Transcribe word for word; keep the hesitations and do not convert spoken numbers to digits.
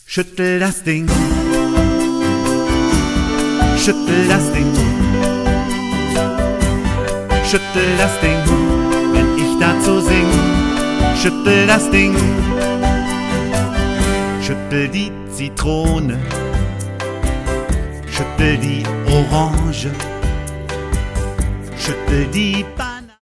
Schüttel das Ding, schüttel das Ding, schüttel das Ding, wenn ich dazu sing. Schüttel das Ding, schüttel die Zitrone, schüttel die Orange, schüttel die Banane.